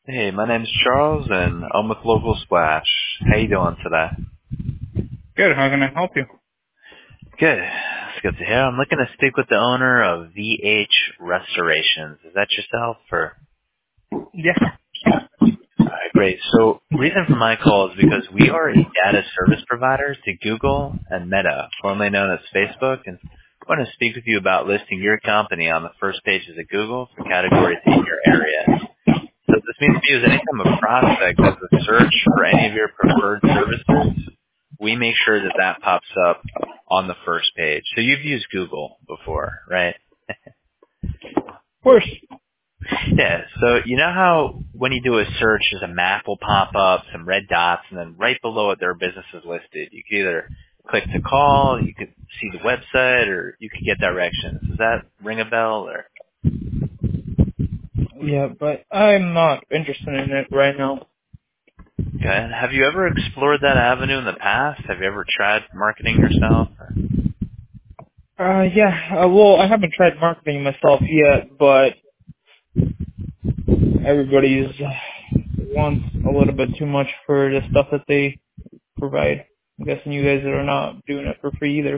Hey, my name's Charles, and I'm with Local Splash. How you doing today? Good. How can I help you? Good. That's good to hear. I'm looking to speak with the owner of VH Restorations. Is that yourself, or? Yeah. Alright, great. So, reason for my call is because we are a data service provider to Google and Meta, formerly known as Facebook, and I want to speak with you about listing your company on the first pages of Google for categories in your area. So this means to you is anytime a prospect does a search for any of your preferred services, we make sure that that pops up on the first page. So you've used Google before, right? Of course. Yeah. So you know how when you do a search, there's a map will pop up, some red dots, and then right below it, there are businesses listed. You could either click to call, you could see the website, or you could get directions. Does that ring a bell? Or Yeah, but I'm not interested in it right now. okay. Have you ever explored that avenue in the past? Have you ever tried marketing yourself? Yeah. Well, I haven't tried marketing myself yet, but everybody's wants a little bit too much for the stuff that they provide. I'm guessing you guys are not doing it for free either.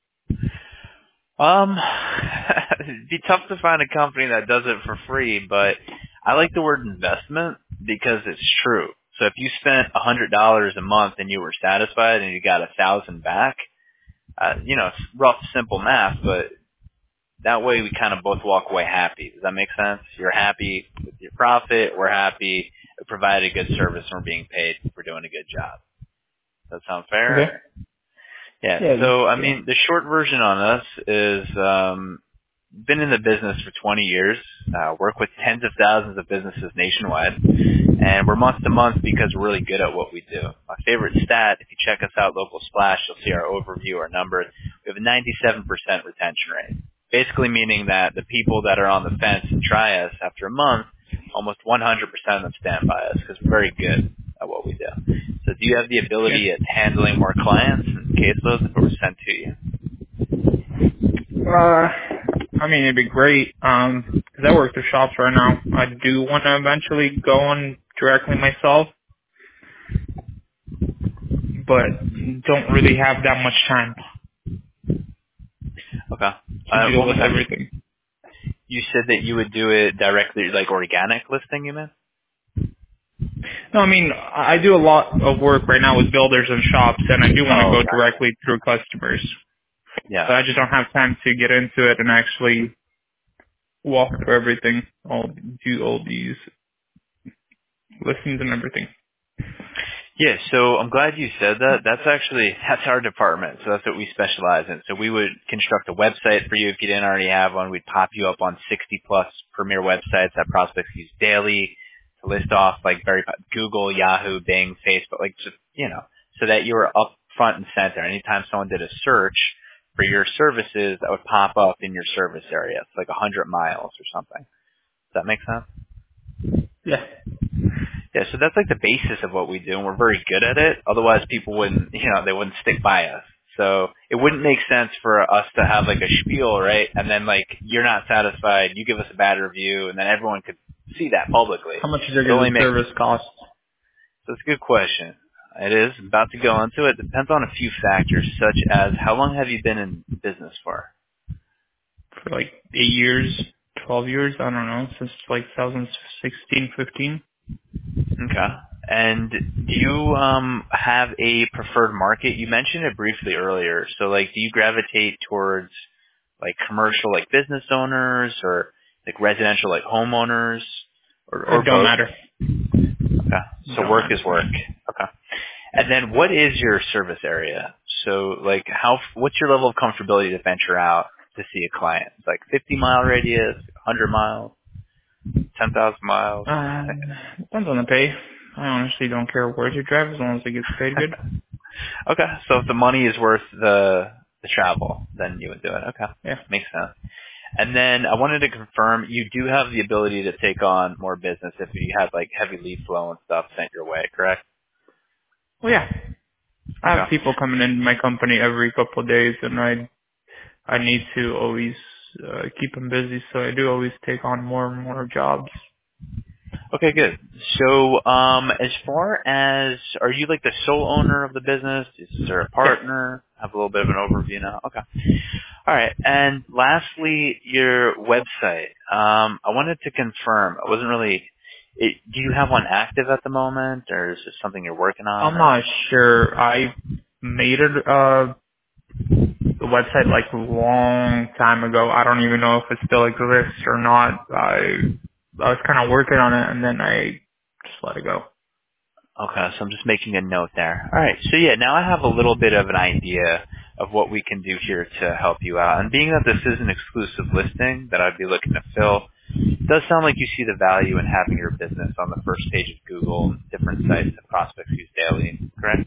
It'd be tough to find a company that does it for free, but I like the word investment because it's true. So if you spent $100 a month and you were satisfied and you got 1,000 back, it's rough, simple math, but that way we kind of both walk away happy. Does that make sense? You're happy with your profit. We're happy. We provided a good service and we're being paid for doing a good job. Does that sound Okay. fair? Yeah. Yeah. So, I Yeah. mean, the short version on us is been in the business for 20 years, work with tens of thousands of businesses nationwide, and we're month to month because we're really good at what we do. My favorite stat, if you check us out, Local Splash, you'll see our overview, our numbers. We have a 97% retention rate, basically meaning that the people that are on the fence and try us after a month, almost 100% of them stand by us because we're very good at what we do. So do you have the Okay. ability at handling more clients and caseloads if it were sent to you? I mean, it'd be great. 'Cause I work through shops right now. I do want to eventually go on directly myself, but don't really have that much time Okay. to deal What was with that? everything. You said that you would do it directly, like organic listing, you meant? No, I mean, I do a lot of work right now with builders and shops, and I do want to Oh, go gotcha. directly through customers. Yeah. But I just don't have time to get into it and actually walk through everything, do all these listings and everything. Yeah, so I'm glad you said that. That's our department. So that's what we specialize in. So we would construct a website for you if you didn't already have one. We'd pop you up on 60 plus premier websites that prospects use daily to list off like Google, Yahoo, Bing, Facebook, like just, so that you were up front and center. Anytime someone did a search for your services, that would pop up in your service area. It's like 100 miles or something. Does that make sense? Yeah. Yeah, so that's like the basis of what we do, and we're very good at it. Otherwise, people wouldn't, they wouldn't stick by us. So it wouldn't make sense for us to have like a spiel, right? And then like you're not satisfied, you give us a bad review, and then everyone could see that publicly. How much does your It only guys' makes service cost? so it's a good question. It is I'm about to go into it. Depends on a few factors, such as how long have you been in business for? For like 8 years, 12 years, I don't know, since like 2016, 15. Okay. And do you have a preferred market? You mentioned it briefly earlier. So like do you gravitate towards like commercial like business owners or like residential like homeowners or It don't both? matter. Okay. So Don't work matter is to work. me. Okay. Yeah. And then what is your service area? So like what's your level of comfortability to venture out to see a client? It's like 50-mile radius, 100 miles, 10,000 miles. Depends on the pay. I honestly don't care where you drive as long as it gets paid good. Okay, so if the money is worth the travel, then you would do it. Okay, Yeah. makes sense. And then I wanted to confirm you do have the ability to take on more business if you had like heavy lead flow and stuff sent your way, correct? Well, yeah. I Okay. have people coming into my company every couple of days, and I need to always keep them busy, so I do always take on more and more jobs. Okay, good. So, as far as, are you like the sole owner of the business? Is there a Yes. partner? Have a little bit of an overview now. Okay. All right. And lastly, your website. I wanted to confirm. I wasn't really. Do you have one active at the moment, or is it something you're working on? I'm Or not sure. I made it the website like a long time ago. I don't even know if it still exists or not. I was kind of working on it and then I just let it go. okay, so I'm just making a note there. All right. So yeah, now I have a little bit of an idea of what we can do here to help you out. And being that this is an exclusive listing that I'd be looking to fill, it does sound like you see the value in having your business on the first page of Google and different sites that prospects use daily, correct?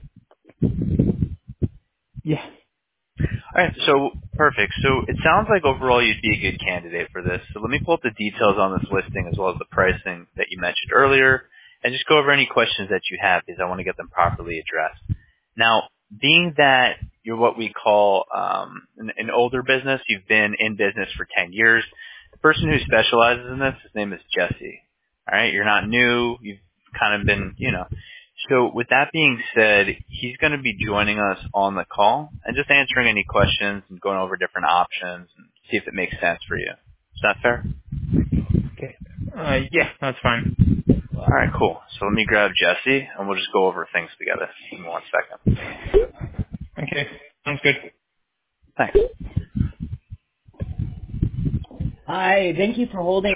Yeah. All right, so perfect. So it sounds like overall you'd be a good candidate for this. So let me pull up the details on this listing as well as the pricing that you mentioned earlier and just go over any questions that you have because I want to get them properly addressed. Now, being that you're what we call an older business, you've been in business for 10 years, the person who specializes in this, his name is Jesse. All right, you're not new. You've kind of been, So with that being said, he's going to be joining us on the call and just answering any questions and going over different options and see if it makes sense for you. Is that fair? Okay. Yeah, that's fine. All right, cool. So let me grab Jesse and we'll just go over things together. Give me 1 second. Okay. Sounds good. Thanks. Hi, thank you for holding.